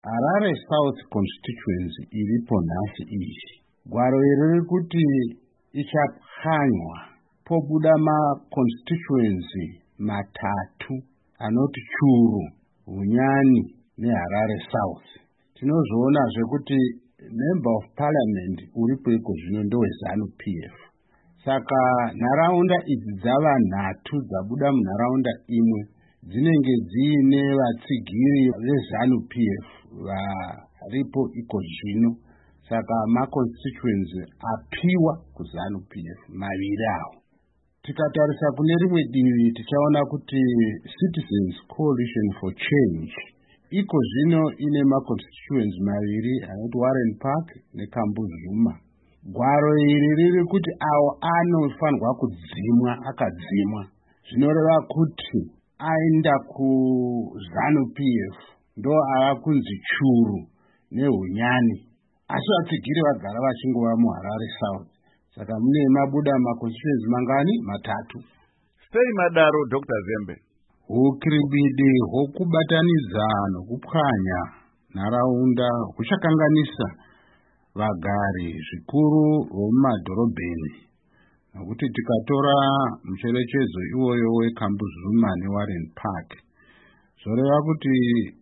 Harare South constituency iripo nhasi iyi, gwaro iri riri kuti ichapwanywa pobuda maconstituency matatu anoti Churu, Hunyani neHarare South. Tinozoonazve kuti member of parliament uripo iko zvino ndoweZANU PF. Saka nharaunda idzi dzava nhatu dzabuda munharaunda imwe dzinenge dziine vatsigiri veZANU PF varipo iko zvino. Saka maconstituency apiwa kuZANU PF maviri awo. Tikatarisa kune rimwe divi tichaona kuti Citizens Coalition for Change iko zvino ine maconstituency maviri anoti Warren Park neKambuzuma. Gwaro iri riri kuti awo anofanirwa kudzimwa akadzimwa. Zvinoreva kuti aenda kuZANU PF ndo ava kunzi Churu neHunyani. Asi vatsigiri vagara vachingova muHarare South. Saka mune mabuda maconstituency mangani? Matatu. Sei madaro Dr. Zembe? Ukiribidi hwokubatanidza nokupwanya nharaunda huchakanganisa vagari zvikuru vomumadhorobheni. Nokuti tikatora mucherechedzo iwoyo weKambuzuma neWarren Park, zvoreva kuti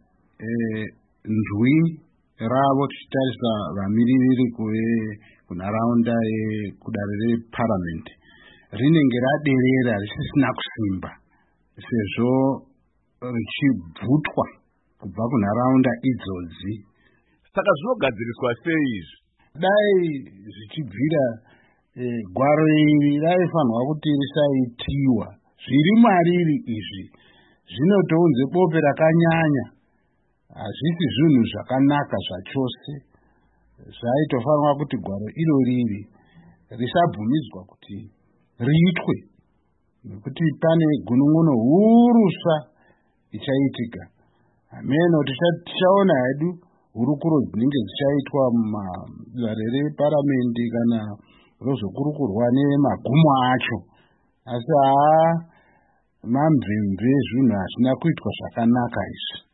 ndwi ravo tichitarisa vamiririri kunharaunda yekudare reparliament rinenge raderera risisina kusimba, sezvo richibvutwa kubva kunharaunda idzodzi. Saka zvinogadziriswa sei izvi? Dai zvichibvira gwaro iri raifanirwa kuti risaitiwa. Zviri mariri izvi zvinotounze bope rakanyanya, hazvisi zvinhu zvakanaka zvachose. Zvaitofanirwa kuti gwaro iro riri risabvumidzwa kuti riitwe, nekuti pane gunun'uno hurusa ichaitika. Hameno tichaona hedu hurukuro dzinenge dzichaitwa mudare reparamendi kana rozokurukurwa nemagumo acho. Asi mamvemve zvinhu hazvina kuitwa zvakanaka izvi.